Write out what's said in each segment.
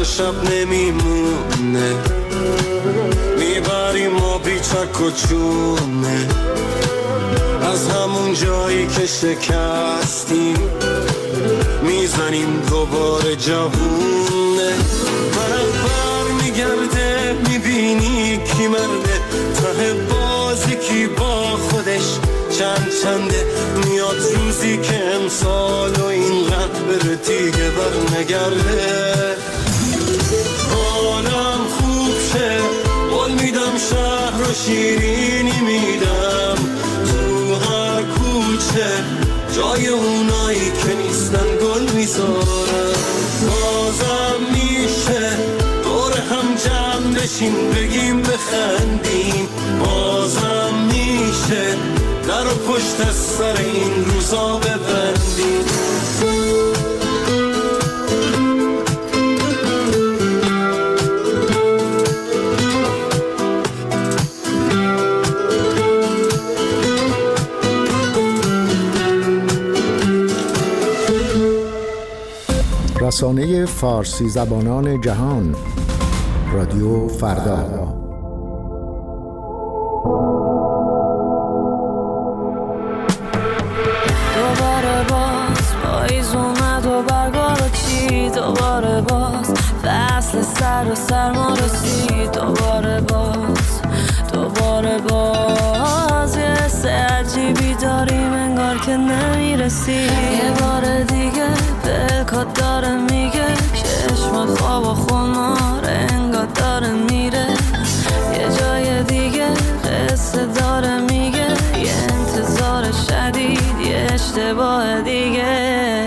شب نمیمونه، میبریم ما بیچک و چونه، از همون جایی که شکستیم میزنیم دوباره جوونه. بر میگرده میبینی کی مرده، ته بازی کی با خودش چنده. میاد روزی که امسال و اینقدر بره دیگه بر نگرده. حالم خوب شه قول میدم، شهر و شیرینی میدم، تو هر کوچه جای اونایی که نیستن گل میذارم. بازم میشه دور هم جمع بشیم بگیم بخندیم، بازم میشه در و پشت سر این روزا ببندیم. رسانه فارسی زبانان جهان، رادیو فردا. دوباره باز پاییز اومد و برگا رو کشید، دوباره باز فصل سر و سرما رسید، دوباره باز یه حس عجیبی داریم انگار که نمیرسی. یه بار دیگه دلکات داره میگه چشمات خواب و خمار انگار داره میره، یه جای دیگه قصه داره میگه یه انتظار شدید یه اشتباه دیگه.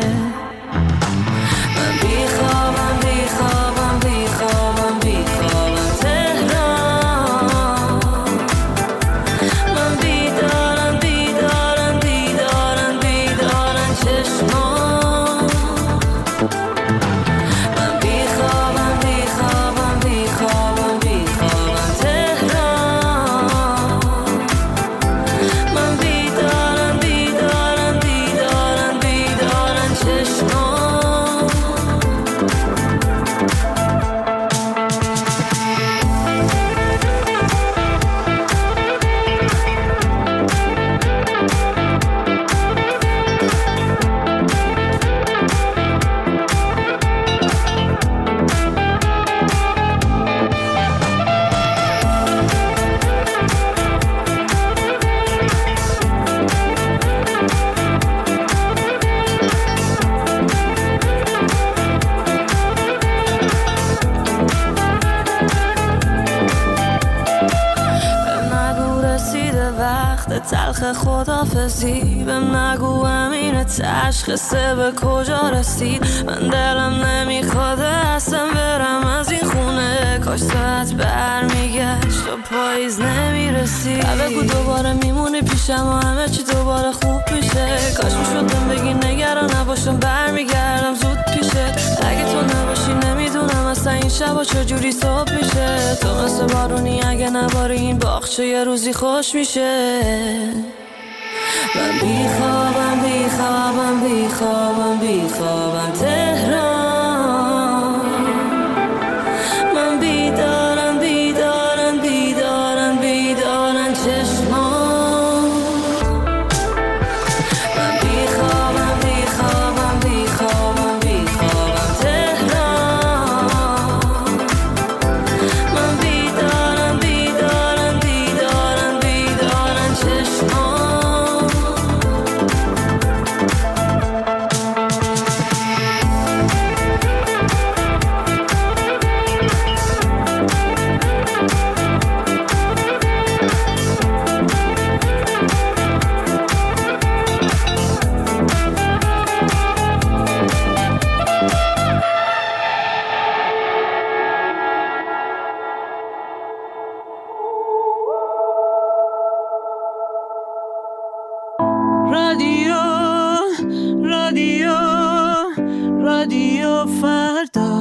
من بیخوابم تهران، من بیدارم چشمان. من بیخوابم تهران، من بیدارم چشمان. تلخ خدافزی بهم نگو امین تشخیصه به کجا رسید. من دلم نمیخواد اصلا برم از این خونه، کاش ساعت برمیگشت و پاییز نمیرسید. بگو دوباره میمونی پیشم و همه چی دوباره خوب میشه، کاش میشدم بگی نگران نباشم برمیگردم زود پیشه. اگه تو نباشی نمیدونم اصلا این شبا چجوری صبح میشه. تو مثل بارونی اگه نباری این باغچه یه روزی خوش میشه. من بیخوابم تهران، من بیدارم چشمان. من بیخوابم تهران، من بیدارم چشمان. رادیو فردا.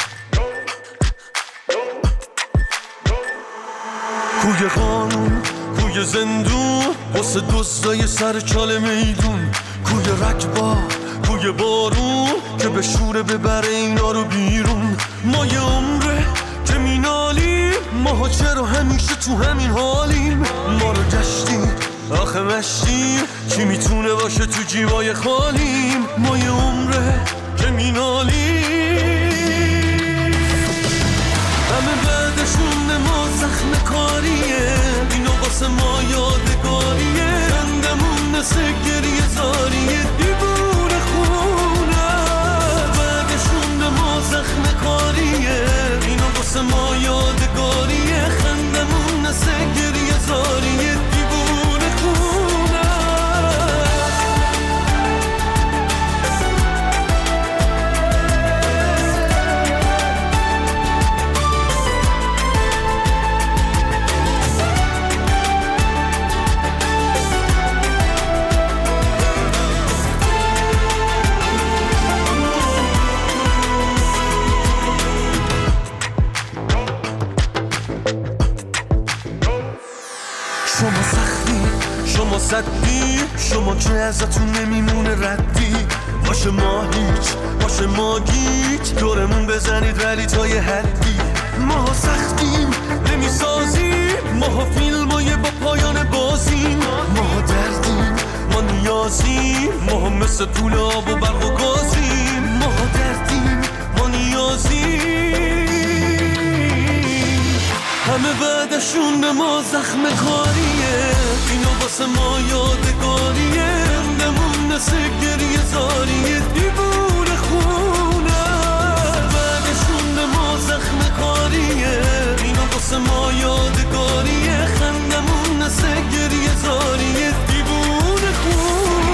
کوی قانون کوی زندون واسه دوستای سر چال میدون، کوی رکبا کوی بارون که به شوره ببره اینا رو بیرون. ما یه عمره که مینالیم، ماها چرا همیشه تو همین حالیم؟ ما رو گشتیم آخه مشتیم، کی میتونه باشه تو جیبای خالیم؟ ما یه عمره که مینالیم، همه بعدشون ما زخم کاریه، اینو واسه ما یادگاریه، خندمون مثل گریه زاریه دیوونه خونه. بعدشون ما زخم کاریه، اینو واسه ما یادگاریه، خندمون مثل گریه زاریه دیوونه خونه. شما سختی، شما صدی، شما که ازتون نمیمونه ردی، باشه ما هیچ، باشه ما گیج، دورمون بزنید ولی تا یه حدی. ما سختیم نمیسازیم، ما فیلمای با پایان بازیم، ما دردیم ما نیازیم، ما مثل طول آب و برق و گازیم، ما دردیم ما نیازیم، همه بعدشون به ما زخم کاریه، اینو واسه ما یادگاریه، خندمون مثل گریه زاریه دیوونه خونه. بعدشون به ما زخم کاریه، اینو واسه ما یادگاریه، خندمون مثل گریه زاریه دیوونه خونه.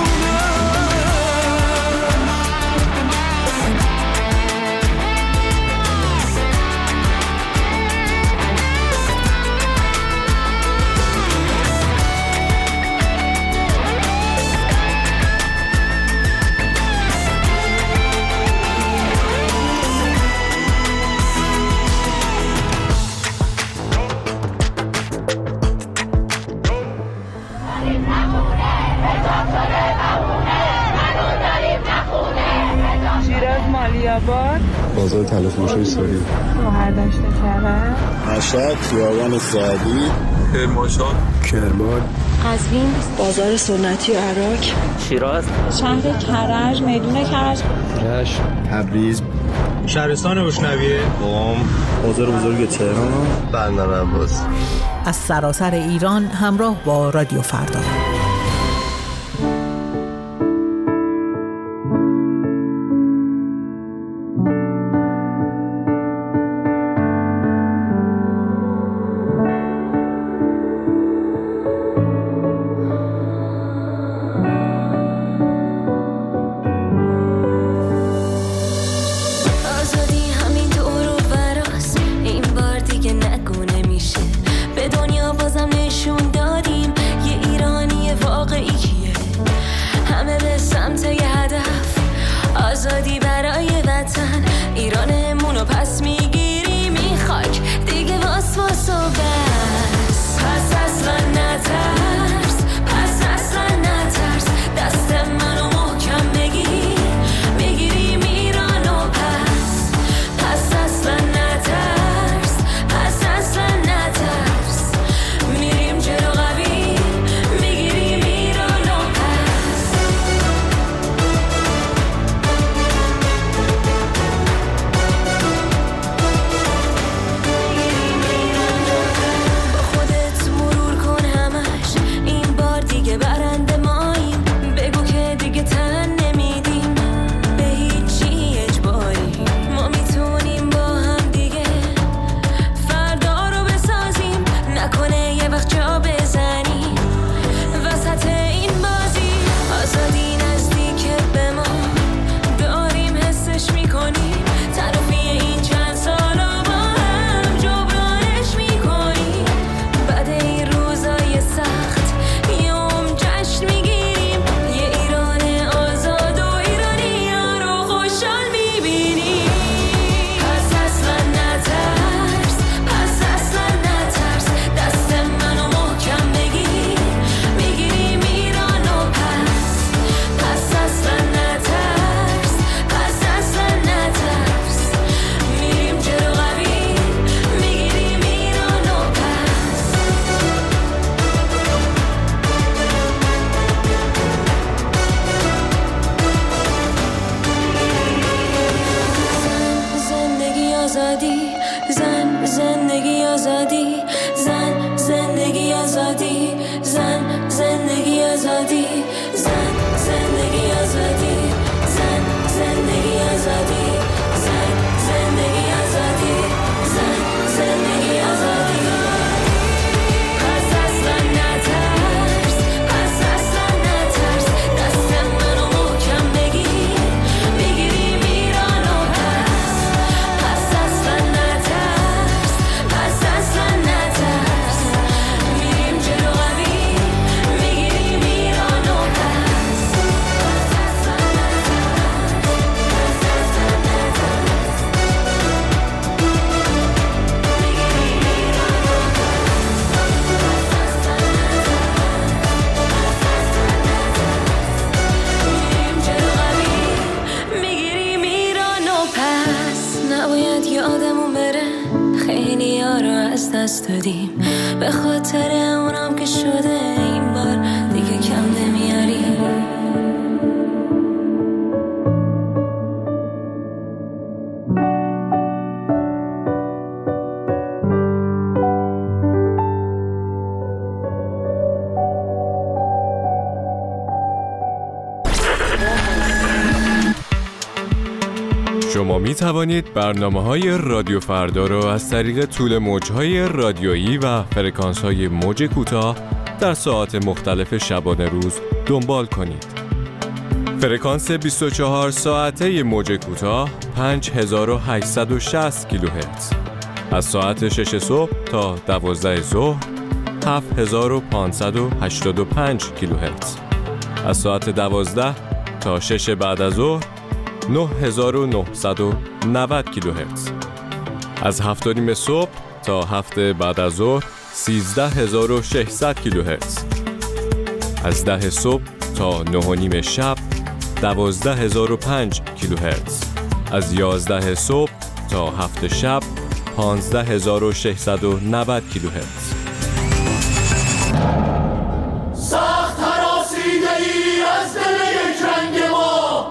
بازار تلفروشی سوری، مهردشت کرد، مشهد، خیابان سعدی، کرمانشاه، کرمان، قزوین، بازار سنتی و عراق، شیراز، شهر کرج، میدون کرج، رشت، تبریز، شهرستان روشنویه، قم، بازار بزرگ تهران، بندر عباس. از سراسر ایران همراه با رادیو فردا. به دنیا بازم نشون دادیم یه ایرانی نباید یادمون بره خیلی یارو از دست دادیم، به خاطر اونم که شده این بار دیگه کم نمیاریم. شما می توانید برنامه‌های رادیو فردا را از طریق طول موج‌های رادیویی و فرکانس‌های موج کوتاه در ساعات مختلف شبانه روز دنبال کنید. فرکانس 24 ساعته موج کوتاه 5860 کیلوهرتز. از ساعت 6 صبح تا 12 ظهر 7585 کیلوهرتز. از ساعت 12 تا 6 بعد از ظهر 9990 کیلوهرتز. از 7:30 صبح تا 7 بعد از ظهر 13600 کیلوهرتز. از 10 صبح تا 9:30 شب 12005 کیلوهرتز. از 11 صبح تا 7 شب 15690 کیلوهرتز. سخت هراسیده ای از دل یک رنگ ما،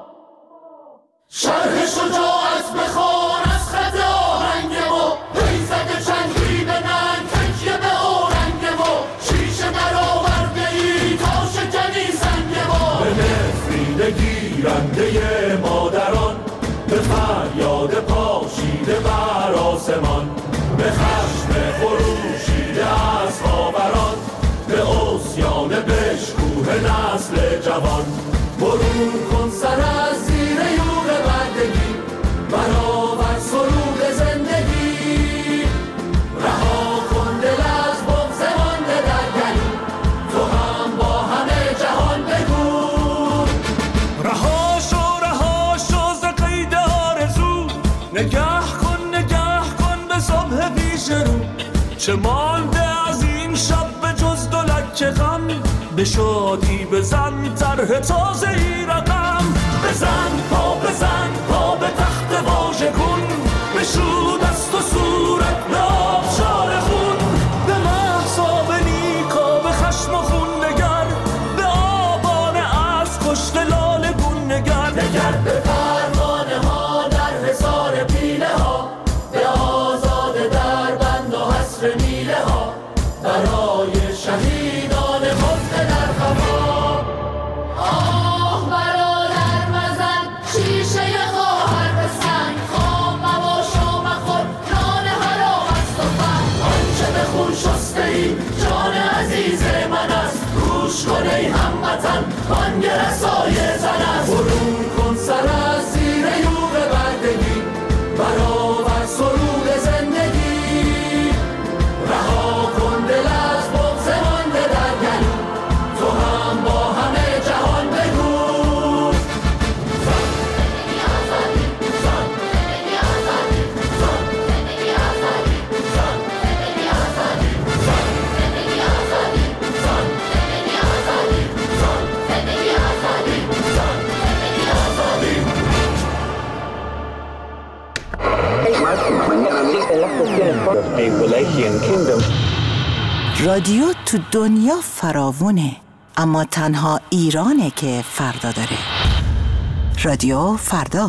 شرح شجاعت بخوان از خط آهنگ ما، پیزد چنگی به ننگ تکیه به آرنگ ما، شیشه در آورده ای تا شکنی سنگ ما. به نفرین گیرنده مادران، به فریاد پاشیده بر آسمان، به خشم خروشیده از خاوران، به عصیان بشکوه نسل جوان. برون کن سر از زیر یوغ بردگی، برآور سرود زندگی، رها کن دل از بغض مانده در گلو، تو هم با همه جهان بگو. رها شو ز قید آرزو، نگه کن به صبح پیش رو، چه مانده از این شب به جز دو لکه غم، به شادی بزن طرح تازه ای رقم. بزن پا به تخت واژه کن، بشو دست و صورت به آبشار خون، به محضاب نیکا به خشم و خون نگر، به آبان از کشت لاله گون نگر. به پروانه ها در حصار پیله ها، به آزاده در بند و حصر میله ها، برای شهیدان خفته در خفا. آه برادر مزن شیشه خواهر به سنگ، خام مباش و مخور نان حرام است و فن. آنچه به خون شسته ای جان عزیز من است، گوش کن ای هموطن بانگ رسای زن است. برون کن سر از زیر یوغ بردگی، برآور سرود زندگی، رها کن دل از بغض مانده در گلو، تو هم با همه جهان بگو. زن زندگی آزادی، زن زندگی آزادی، زن زندگی آزادی، زن زندگی آزادی، زن زندگی آزادی، زن زندگی آزادی، زن زندگی آزادی، زن زندگی آزادی. رادیو تو دنیا فراوونه، اما تنها ایرانه که فردا داره. رادیو فردا.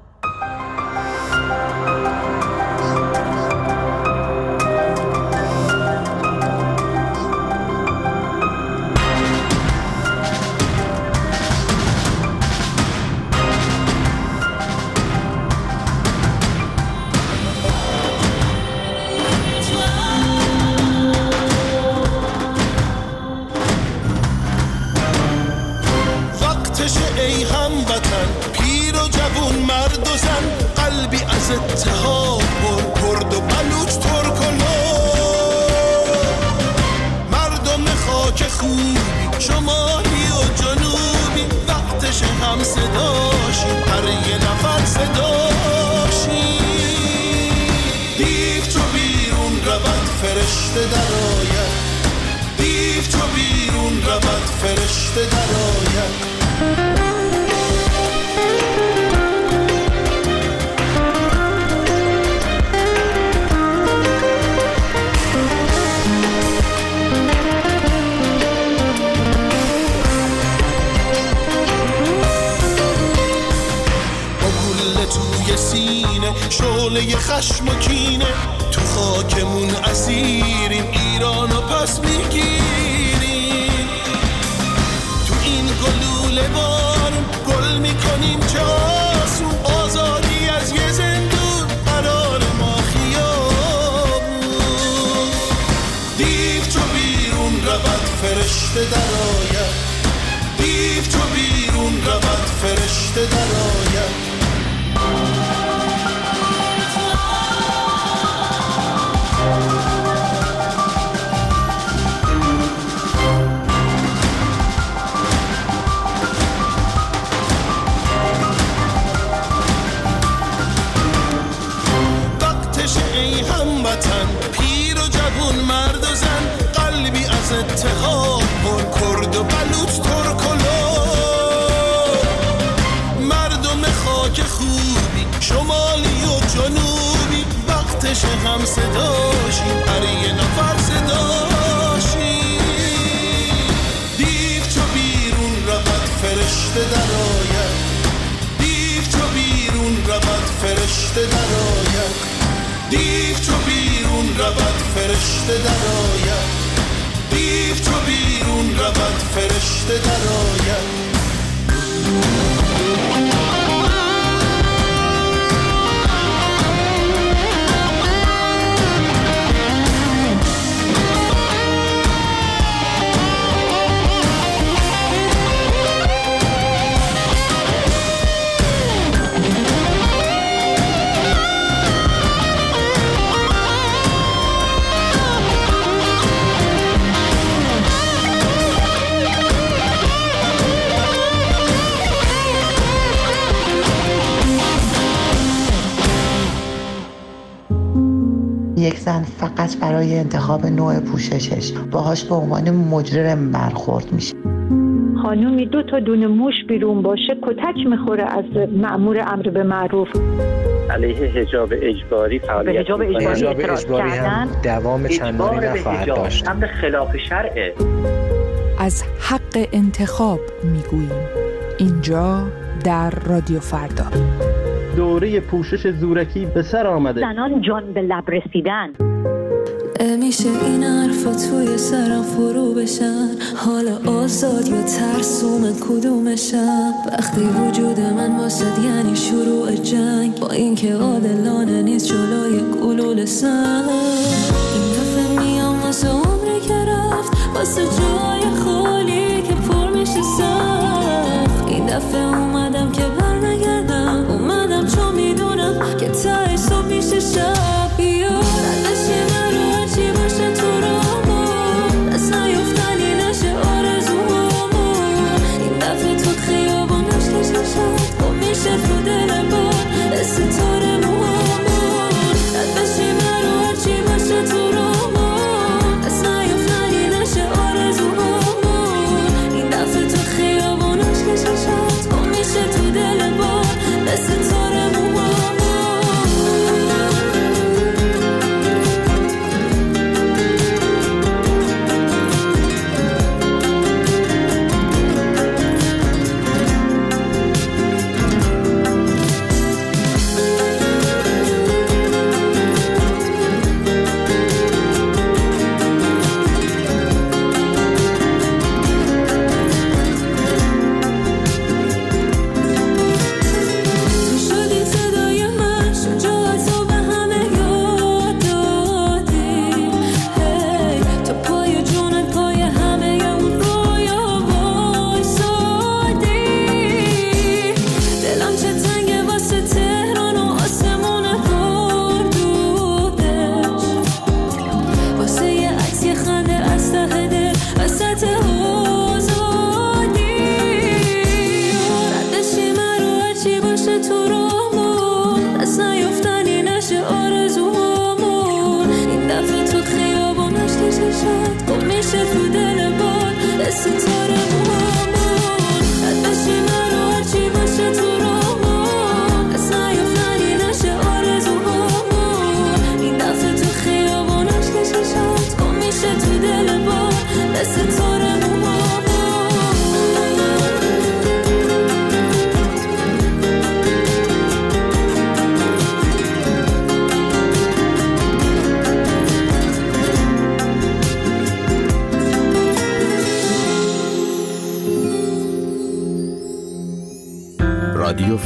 ای هموطن، پیر و جوون، مرد و زن، قلبی از اتحاد کرد و بلوچ، ترک و مردم خاک خوبی، شمالی و جنوبی، وقتش هم صداشی، هر یه نفر صداشی. دیو چو بیرون رود فرشته در آید، دیو چو بیرون رود فرشته در آید. توی سینه شعله خشم و کینه، تو خاکمون اسیریم ایرانو پس میگیریم. تو این گلوله بارون گل میکنیم چه آسون، آزادی از یه زندون قرار ما خیابون. دیو چو بیرون رود فرشته در آید، دیو چو بیرون رود فرشته در آید. ای هموطن پیر و جوون مرد و زن، قلبی از اتحاد پر، کرد و بلوچ ترک و مردم خاک خوبی شمالی و جنوبی، وقتش هم صداشی هر یه نفر صداشی. دیو چو بیرون رود فرشته در آید، دیو چو بیرون رود فرشته در آید. دیو چو بیرون رود فرشته در آید، دیو چو بیرون رود فرشته در آید. یک زن فقط برای انتخاب نوع پوششش باهاش به عنوان مجرم برخورد میشه. خانومی 2 تا دونه موش بیرون باشه کتک میخوره از مأمور امر به معروف. علیه حجاب اجباری فعالیت حجاب اجباری هم دوام چندانی نخواهد داشت. امر خلاف شرعه. از حق انتخاب میگوییم اینجا در رادیو فردا. دوره پوشش زورکی به سر آمده. زنان جان به لب رسیدن. میشه این حرفا توی سرم فرو بشن، حالا آزاد یا ترسوم کدومشم؟ وقتی وجود من واسد یعنی شروع جنگ، با اینکه عادلانه نیست جلوی گلوله سنگ. این دفعه میام واسه عمری که رفت، واسه جای خالی که پر میشه سخت. این دفعه اومدم که برنگردم، اومدم چون میدونم که تهش صبح میشه شب. بیار ازش من رو هرچی باشه تو رامون، دست نیفتنی نشه آرزوامون. این دفعه تو خیابانش کشم شد گم میشه تو دل بار ستاره موامون. ازش من رو هرچی باشه تو رامون، دست نیفتنی نشه آرزوامون. این دفعه تو خیابانش کشم شد گم میشه تو دل بار ستاره موامون.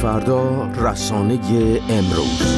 فردا، رسانه امروز.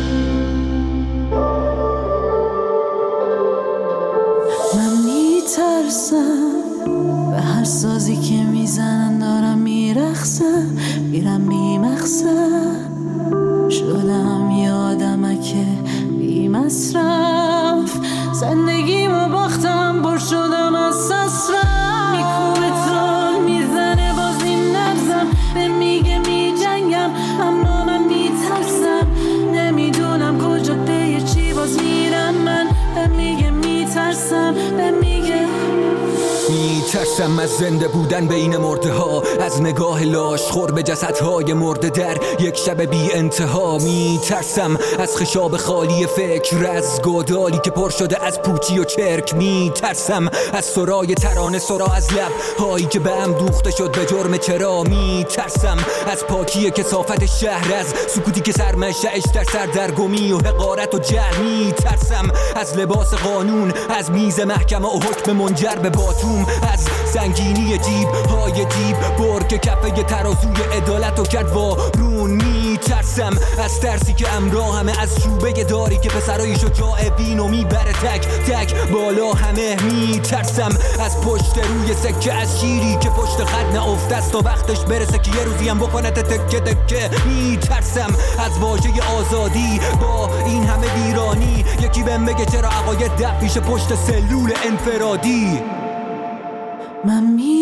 من میترسم به هر سازی که میزنن، دارم میرخصم، میرم بیمقصد شدم یادمک بی مصرف، زندگیمو باختم، بر شدم از سسرم، میکوبه تون میزنه باز این نبزم، به میگه میجنگم اما من میترسم، نمیدونم کجا به چی باز میرم، من به میگه میترسم، به میگه میترسم از زنده بودن بین مرده ها، از نگاه لاش خور به جسدهای مرده در یک شب بی انتها، میترسم از خشاب خالی فکر، از گودالی که پر شده از پوچی و چرک، میترسم از سرای ترانه، سرا از لب هایی که به هم دوخته شد به جرم چرا، میترسم از پاکی کثافت شهر، از سکوتی که سرمشه‌اش در سردرگمی و حقارت و جهل، میترسم از لباس قانون، از میز محکمه و حکم منجر به باتوم، از سنگینی جیب های دیب برگ کفه ترازوی عدالت و کرد وارون، میترسم از ترسی که همراهمه، از چوبه داری که پسرای شجاع بینو میبره تک تک بالا همه، میترسم از پشت روی سکه، از شیری که پشت خط نافته است تا وقتش برسه که یه روزی هم بکنه تکه تکه، میترسم از واژه آزادی با این همه ویرانی، یکی بهم بگه چرا عقاید دب پیش پشت سلول انفرادی. من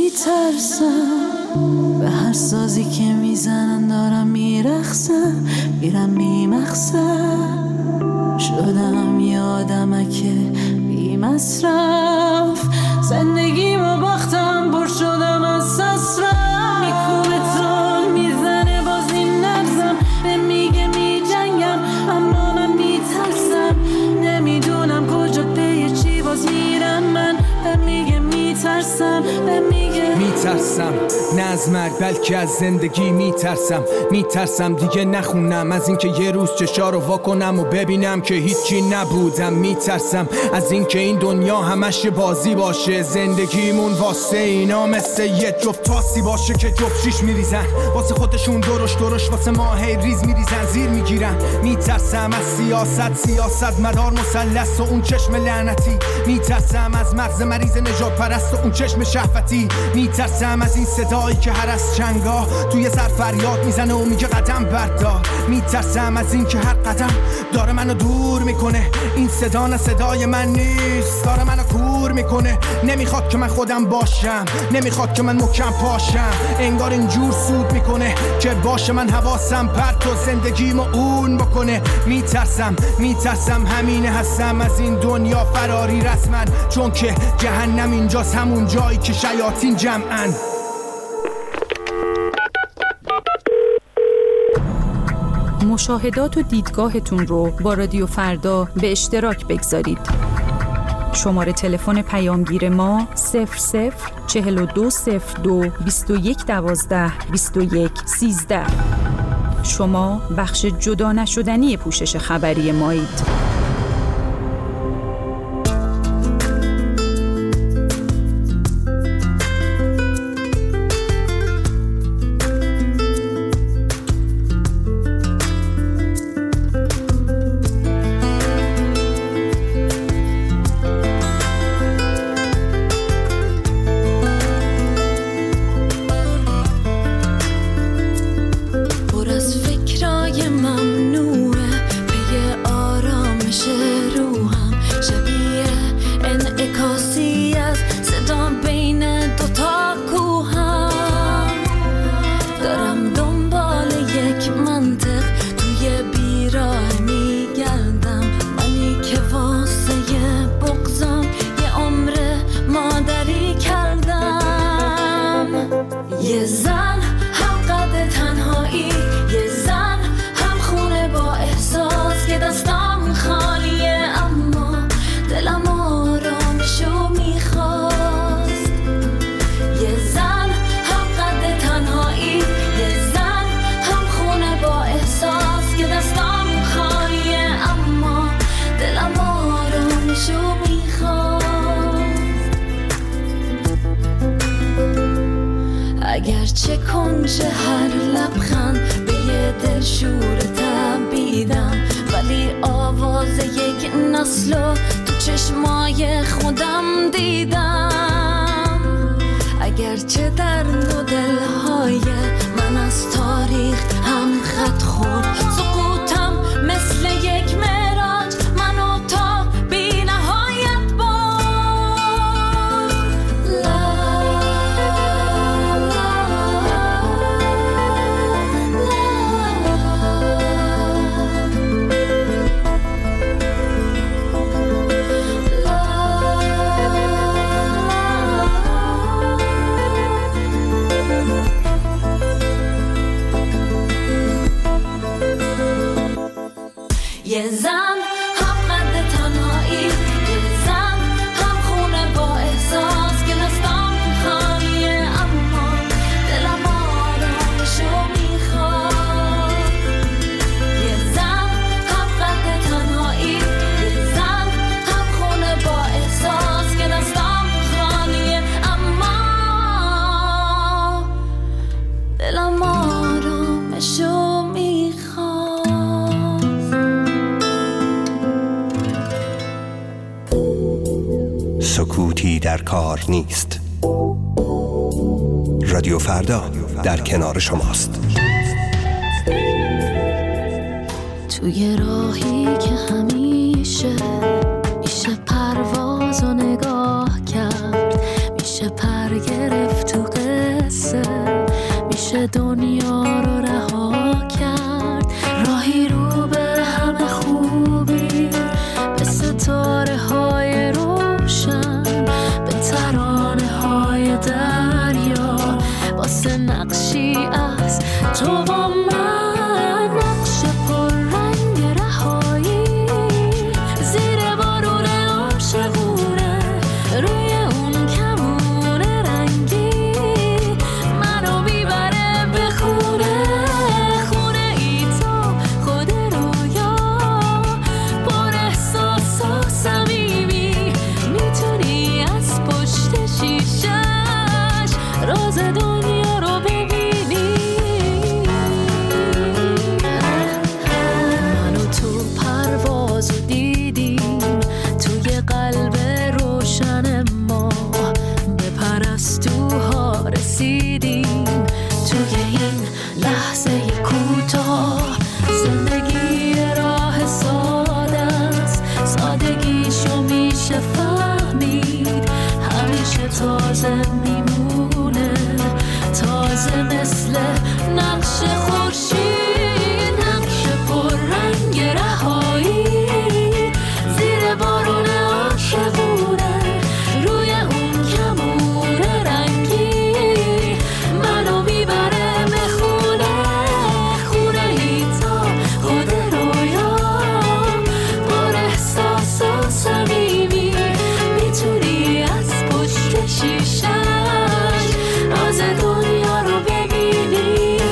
میترسم به هر سازی که میزنن، دارم میرخصم، میرم بیمقصد شدم یادمک بی مصرف، زندگیمو باختم، بر شدم از سسرم، میکوبه تون میزنه باز این نبزم، به میگه میجنگم اما من میترسم، نمیدونم کجا به چی باز میرم، من به میگه میترسم، به میگه میترسم نه از مرگ بلکه از زندگی، میترسم دیگه نخونم، از اینکه یه روز چشا رو واکنم و ببینم که هیچی نبودم، میترسم از اینکه این دنیا همش بازی باشه، زندگیمون واسه اینا مثل یه جفت تاسی باشه که جفت شیش میریزن واسه خودشون، درش واسه ما هی ریز میریزن زیر میگیرن، میترسم از سیاست مدار مثلث و اون چشم لعنتی، میترسم از مغز مریض نجات پرست و اون چشم شهوتی، میترسم از این صدایی که هر از چنگا توی سر فریاد میزنه و میگه قدم بردار، میترسم از این که هر قدم داره منو دور میکنه، این صدا نه صدای من نیست، داره منو کور میکنه، نمیخواد که من خودم باشم، نمیخواد که من محکم پاشم، انگار اینجور سود میکنه که باشه من حواسم پرت و زندگیمو اون بکنه، میترسم همینه هستم از این دنیا فراری رسما، چون که جهنم اینجاست، همون جایی که شیاطین جمعن. مشاهدات و دیدگاهتون رو با رادیو فردا به اشتراک بگذارید. شماره تلفن پیامگیر ما 004202 2112 2113. شما بخش جدا نشدنی پوشش خبری مایید. پر از فکرای ممنوعه، پی آرام ولی آواز یک نسلو تو چشمای خودم دیدم. اگرچه در دو دلهای من از تاریخ هم خط خورد، سقوطم مثل یک معراج منو تا بی نهایت برد. یه زن هم قد تنهایی، یه زن هم خونه با احساس که دستم خالیه اما دلم آرامشو میخواد. یه زن هم قد تنهایی، یه زن هم خونه با احساس که دستم خالیه اما دلم آرامشو سکوتی در کار نیست. رادیو فردا در کنار شماست. توی راهی که همیشه میشه پرواز و نگاه کرد، میشه پر گرفت تو قصه، میشه دنیا رو رها کرد. راهی رو به همه خوبی، به ستاره های روشن، به ترانه های دریا، واسه نقشی از تو با من، نقش پر رنگ رهایی، زیر بارون عاشقونه، روی اون کمون رنگی، منو میبره به خونه، خونه ای تو خود رویا، پر احساس و صمیمی، میتونی از پشت شیشش راز دنیا رو ببینی. منو تو پرواز دیدیم، توی قلب روشن ما به پرستوها رسیدیم. توی این لحظه کوتاه زندگی راه ساده است، سادگیشو میشه فهمید، همیشه تازه میمونه، تازه مثل نقش خورشید، نقش پر رنگ رهایی، زیر بارون عاشقونه، روی اون کمون رنگی، منو میبره به خونه، خونه ای تا خود رویا، پر احساس و صمیمی، میتونی از پشت شیشش راز دنیا رو ببینی.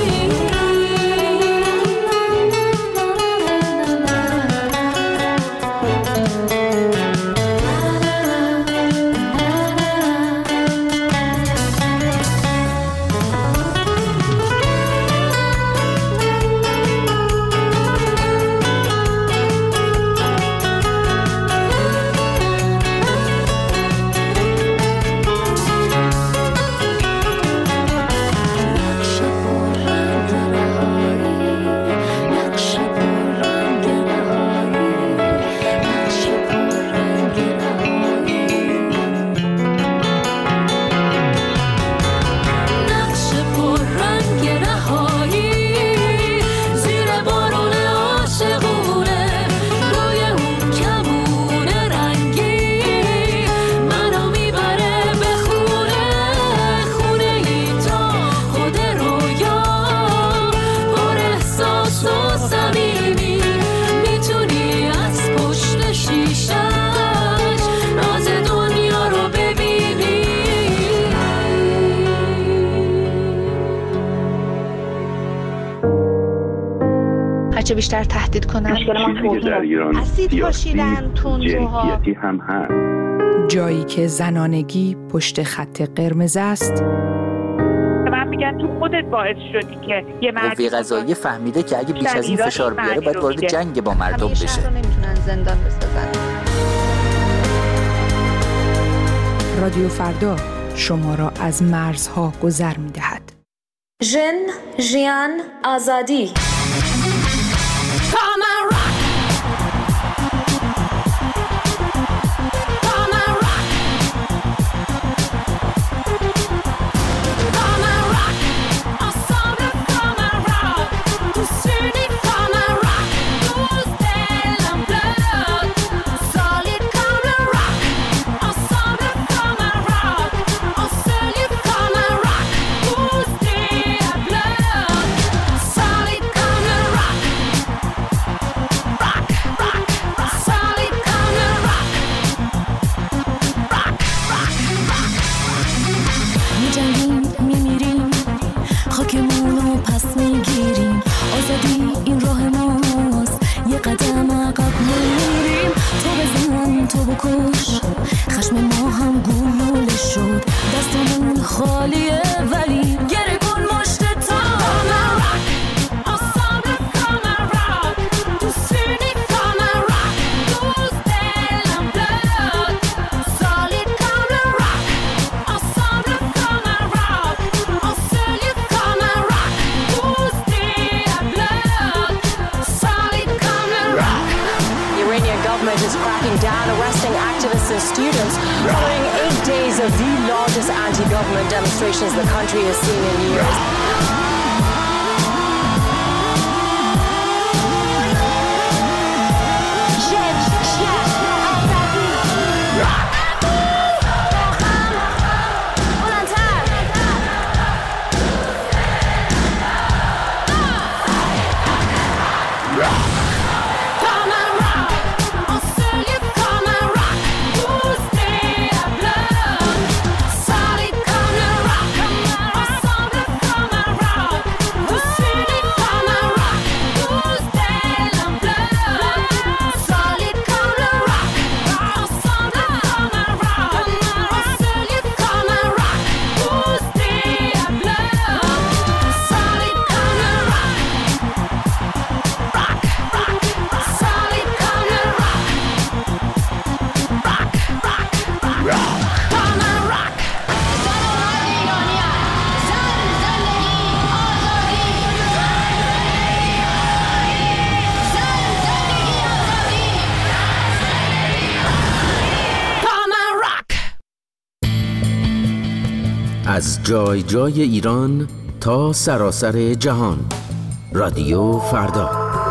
هرچه بیشتر تهدید کنن چیزی که در ایران سیاسی جنسیتی هم هست. جایی که زنانگی پشت خط قرمز است. من میگن تو خودت باعث شدی که یه قوه قضاییه فهمیده که اگه بیش از این فشار بیاره باید وارد جنگ با مردم بشه. شهر رو نمیتونن زندان بسازن. رادیو فردا شما را از مرزها گذر می‌دهد. ژن، ژیان، آزادی. خشم ما هم گلوله شد، دستمون خالیه ولی گره کن مشت تا. Students following 8 days of the largest anti-government demonstrations the country has seen in years. از جای جای ایران تا سراسر جهان. رادیو فردا.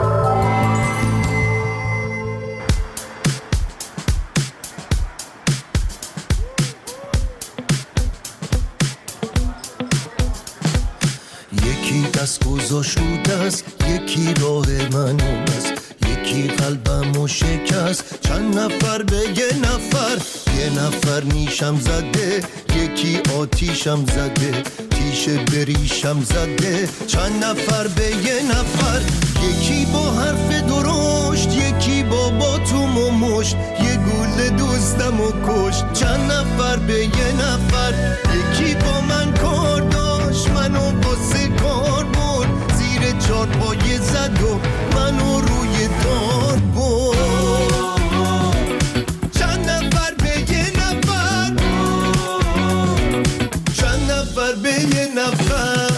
یکی دست گذاشت رو دست، یکی راه من است، یکی قلبمو شکست. چند نفر به یه نفر نیشم زده، یکی آتیشم زده، تیش بریشم زده. چند نفر به یه نفر، یکی با حرف درشت، یکی با توم و مشت، یه گل دوستمو کشت. چند نفر به یه نفر، یکی با من کار داشت، منو واسه کار برد، زیر چارپایه زد و منو روی دار برد. چند نفر به یه نفر، چند نفر به یه نفر.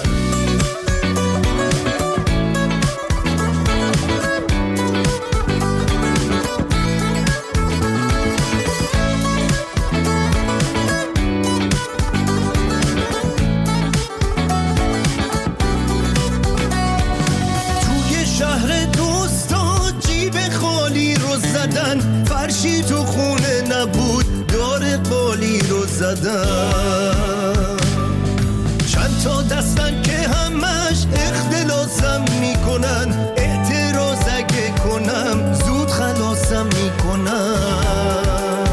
فرشی تو خونه نبود، دار قالی رو زدن. چند تا دستن که همش اختلاسم میکنن، اعتراض اگه کنم زود خلاصم میکنن.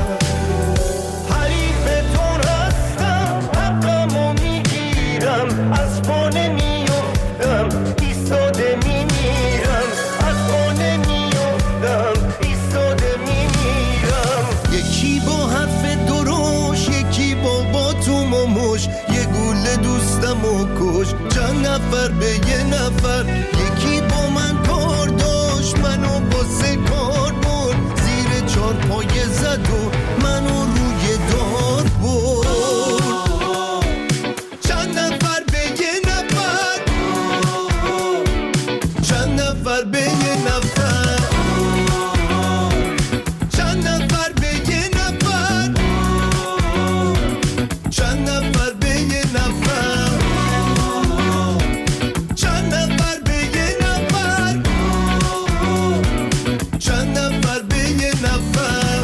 حریفتون هستم، حقمو میگیرم، از پا نمیافتم، ایستاده میمیرم، از پا نمیافتم، ایستاده میمیرم. یکی با حرف درشت، یکی با توم و زد و منو روی دار برد. چند نفر به یه نفر، چند نفر به یه نفر، چند نفر به یه نفر، چند نفر به یه نفر، چند نفر به یه نفر، چند نفر به یه نفر.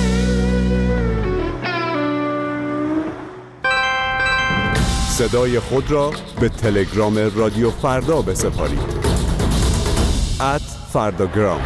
صدای خود را به تلگرام رادیو فردا بسپارید. @فرداگرام.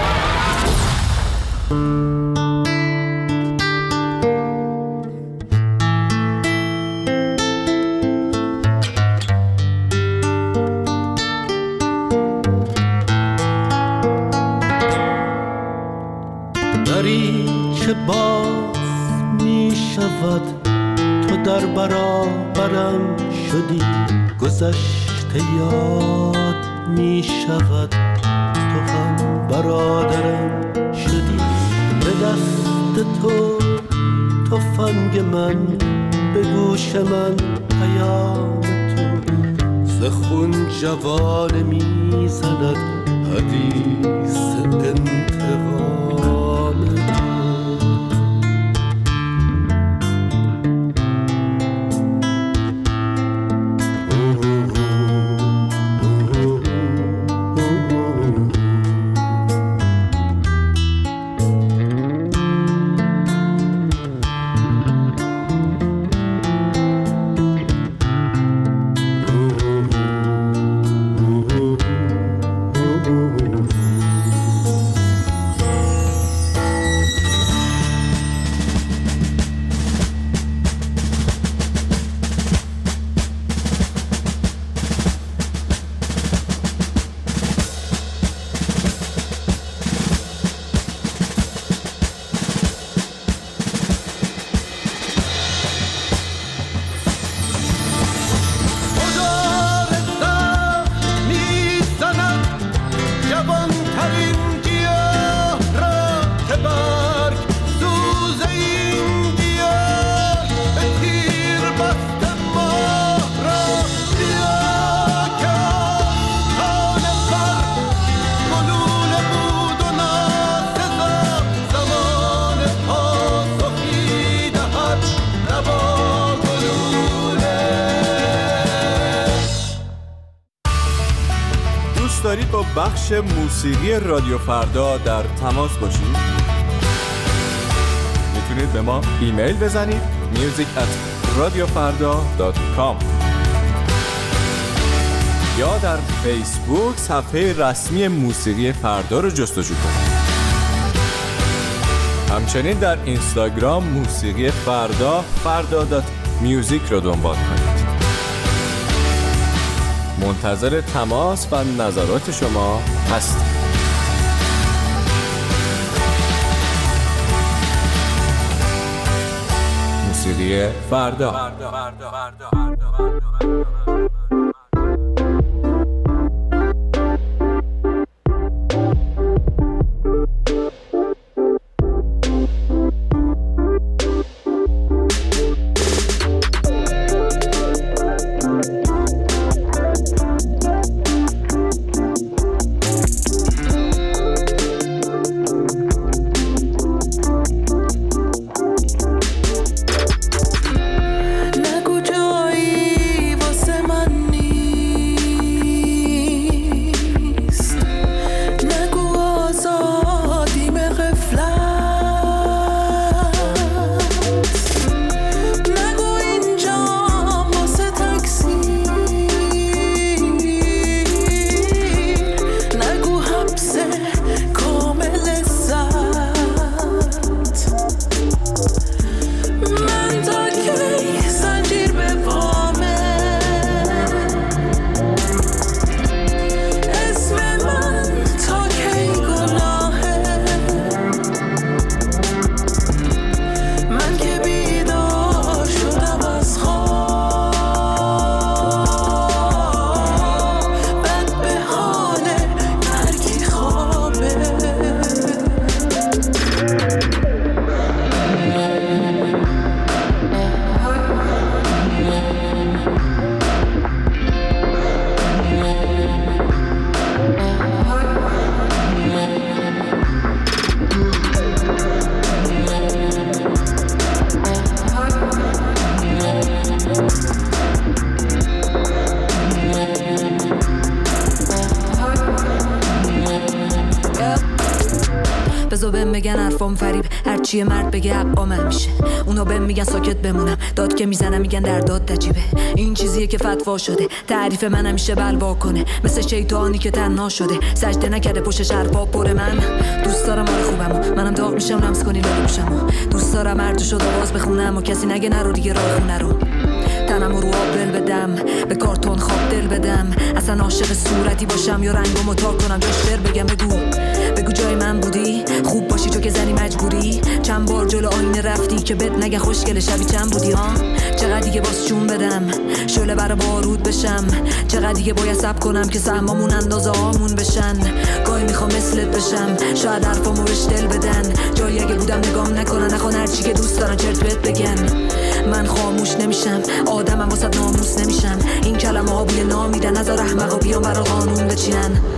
دری که باز می شود، تو در برابرم شدی، گذشته یاد می شود، تو هم برادرم شدی. به دست تو تفنگ من، به گوش من پیام تو، ز خون جوانه می زند حدیث انتقام تو. دارید با بخش موسیقی رادیو فردا در تماس باشید؟ میتونید به ما ایمیل بزنید music@radiofarda.com یا در فیسبوک صفحه رسمی موسیقی فردا رو جستجو کنید. همچنین در اینستاگرام موسیقی فردا فردا.music رو دنبال کنید. منتظر تماس و نظرات شما هستیم. موسیقی فردا. نگو جایی واسه من بسا بهم بگن حرفام فریب، هرچی مرد بگه حقام میشه. اونا بهم میگن ساکت بمونم، داد که میزنم میگن در داد نجیبه. این چیزیه که فتوا شده، تعریف من همیشه بلوا کنه، مثل شیطانی که تنها شده، سجده نکرده پشت حرفا پر. من دوست دارم حال خوبمو، منم داغ میشم لمس کنی لاله گوشمو. دوست دارم هر تو شد آواز بخونم و کسی نگه نرو دیگه راه خونه رو. تنم رو آب دل بدم، به کارتون خواب دل بدم، اصلا عاشق صورتی باشم یا رنگو متا کنم، جاش شعر بگم. بگو جای من بودی، خوب باشی تو که زنی مجبوری. چند بار جلو آینه رفتی که بد نگه خوشگل شبی چند بودی ها. چقدر دیگه باز چون بدم، شعله برا بارود بشم. چقدر دیگه باید صبر کنم که سهمامون اندازه هامون بشن. گاهی میخوام مثلت بشم، شاید حرفامو بهش دل بدن. جایی اگه بودم نگام نکنن، نخوان هرچی که دوست دارن چرت بهت بگن. من خاموش نمیشم، آدمم واسه ناموس نمیشم. این کلمه ها بوی نامیدن، نذار احمقا بیان برا قانون بچینن.